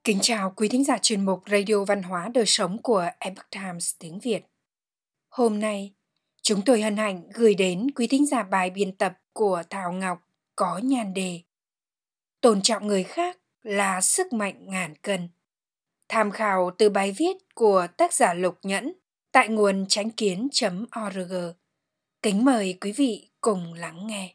Kính chào quý thính giả chuyên mục Radio Văn hóa Đời Sống của Epoch Times tiếng Việt. Hôm nay, chúng tôi hân hạnh gửi đến quý thính giả bài biên tập của Thảo Ngọc có nhan đề Tôn trọng người khác là sức mạnh ngàn cân. Tham khảo từ bài viết của tác giả Lục Nhẫn tại nguồn chánh kiến.org. Kính mời quý vị cùng lắng nghe.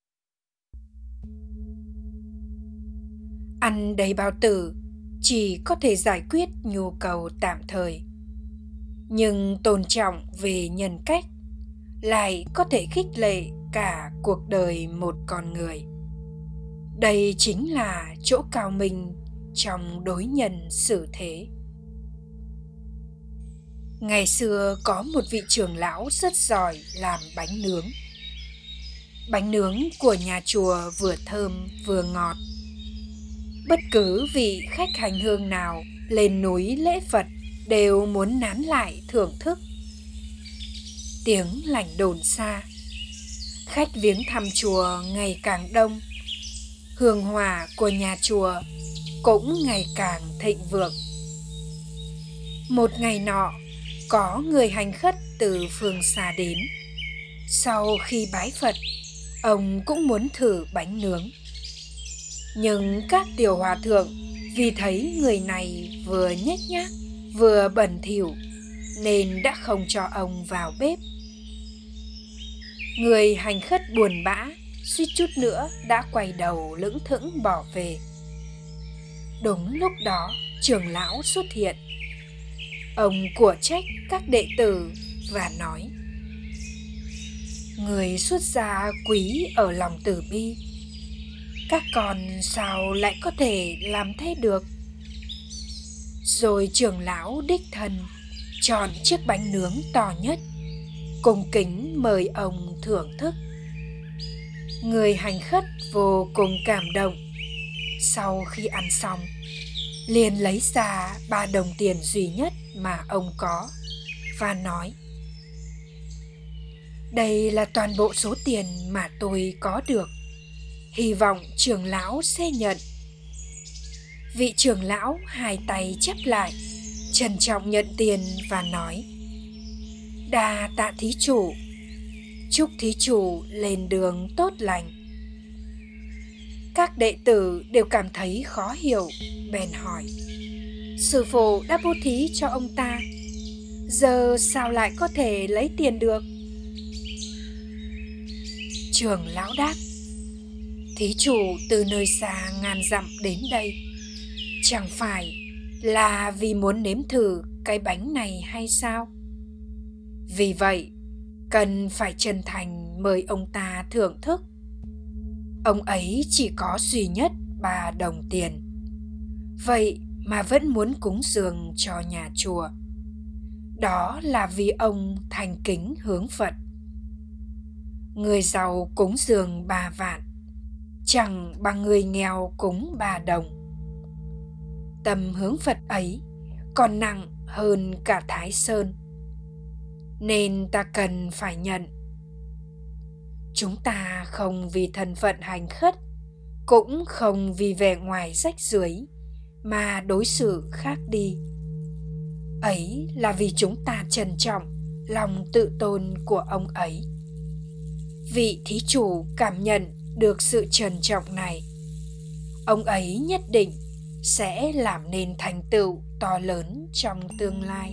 Ăn đầy bao tử chỉ có thể giải quyết nhu cầu tạm thời, nhưng tôn trọng về nhân cách lại có thể khích lệ cả cuộc đời một con người. Đây chính là chỗ cao minh trong đối nhân xử thế. Ngày xưa có một vị trưởng lão rất giỏi làm bánh nướng. Bánh nướng của nhà chùa vừa thơm vừa ngọt. Bất cứ vị khách hành hương nào lên núi lễ Phật đều muốn nán lại thưởng thức. Tiếng lành đồn xa, khách viếng thăm chùa ngày càng đông, hương hỏa của nhà chùa cũng ngày càng thịnh vượng. Một ngày nọ, có người hành khất từ phương xa đến. Sau khi bái Phật, ông cũng muốn thử bánh nướng. Nhưng các tiểu hòa thượng vì thấy người này vừa nhếch nhác vừa bẩn thỉu nên đã không cho ông vào bếp. Người hành khất buồn bã, suýt chút nữa đã quay đầu lững thững bỏ về. Đúng lúc đó, trưởng lão xuất hiện. Ông của trách các đệ tử và nói: Người xuất gia quý ở lòng từ bi, các con sao lại có thể làm thế được? Rồi trưởng lão đích thân chọn chiếc bánh nướng to nhất, cung kính mời ông thưởng thức. Người hành khất vô cùng cảm động. Sau khi ăn xong, liền lấy ra 3 đồng tiền duy nhất mà ông có và nói: Đây là toàn bộ số tiền mà tôi có được, hy vọng trưởng lão sẽ nhận. Vị trưởng lão hai tay chắp lại, trân trọng nhận tiền và nói: Đa tạ thí chủ, chúc thí chủ lên đường tốt lành. Các đệ tử đều cảm thấy khó hiểu, bèn hỏi: Sư phụ đã bố thí cho ông ta, giờ sao lại có thể lấy tiền được? Trưởng lão đáp: Thí chủ từ nơi xa ngàn dặm đến đây, chẳng phải là vì muốn nếm thử cái bánh này hay sao? Vì vậy, cần phải chân thành mời ông ta thưởng thức. Ông ấy chỉ có duy nhất 3 đồng tiền, vậy mà vẫn muốn cúng dường cho nhà chùa. Đó là vì ông thành kính hướng Phật. Người giàu cúng dường 3 vạn, chẳng bằng người nghèo cúng 3 đồng. Tâm hướng Phật ấy còn nặng hơn cả Thái Sơn, nên ta cần phải nhận. Chúng ta không vì thân phận hành khất, cũng không vì vẻ ngoài rách rưới mà đối xử khác đi. Ấy là vì chúng ta trân trọng lòng tự tôn của ông ấy. Vị thí chủ cảm nhận được sự trân trọng này, ông ấy nhất định sẽ làm nên thành tựu to lớn trong tương lai.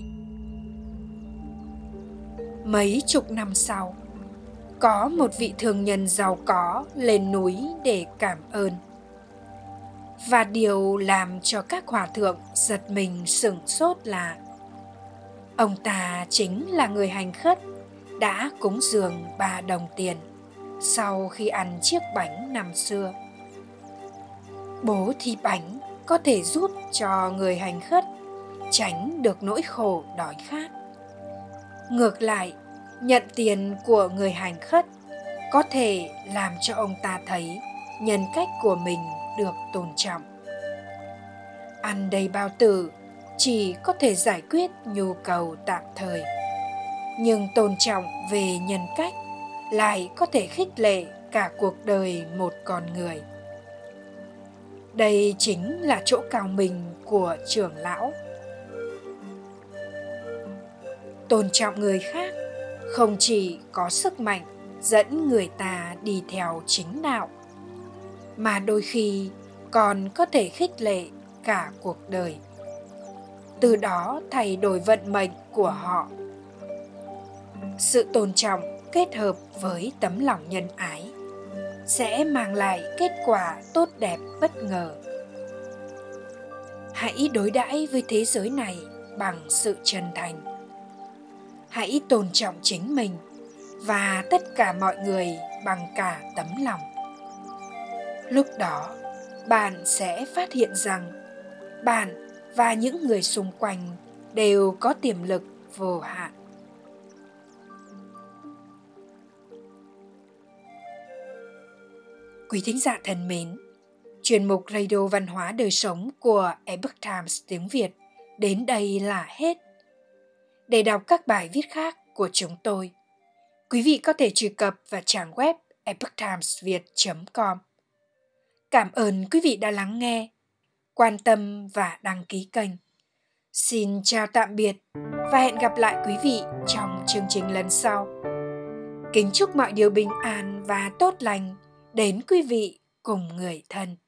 Mấy chục năm sau, có một vị thương nhân giàu có lên núi để cảm ơn. Và điều làm cho các hòa thượng giật mình sửng sốt là ông ta chính là người hành khất đã cúng dường 3 đồng tiền sau khi ăn chiếc bánh năm xưa. Bố thí bánh có thể giúp cho người hành khất tránh được nỗi khổ đói khát. Ngược lại, nhận tiền của người hành khất có thể làm cho ông ta thấy nhân cách của mình được tôn trọng. Ăn đầy bao tử chỉ có thể giải quyết nhu cầu tạm thời, nhưng tôn trọng về nhân cách lại có thể khích lệ cả cuộc đời một con người. Đây chính là chỗ cao minh của trưởng lão. Tôn trọng người khác không chỉ có sức mạnh dẫn người ta đi theo chính đạo, mà đôi khi còn có thể khích lệ cả cuộc đời, từ đó thay đổi vận mệnh của họ. Sự tôn trọng kết hợp với tấm lòng nhân ái sẽ mang lại kết quả tốt đẹp bất ngờ. Hãy đối đãi với thế giới này bằng sự chân thành. Hãy tôn trọng chính mình và tất cả mọi người bằng cả tấm lòng. Lúc đó, bạn sẽ phát hiện rằng bạn và những người xung quanh đều có tiềm lực vô hạn. Quý thính giả thân mến, chuyên mục Radio Văn hóa Đời Sống của Epoch Times tiếng Việt đến đây là hết. Để đọc các bài viết khác của chúng tôi, quý vị có thể truy cập vào trang web epochtimesviet.com. Cảm ơn quý vị đã lắng nghe, quan tâm và đăng ký kênh. Xin chào tạm biệt và hẹn gặp lại quý vị trong chương trình lần sau. Kính chúc mọi điều bình an và tốt lành đến quý vị cùng người thân.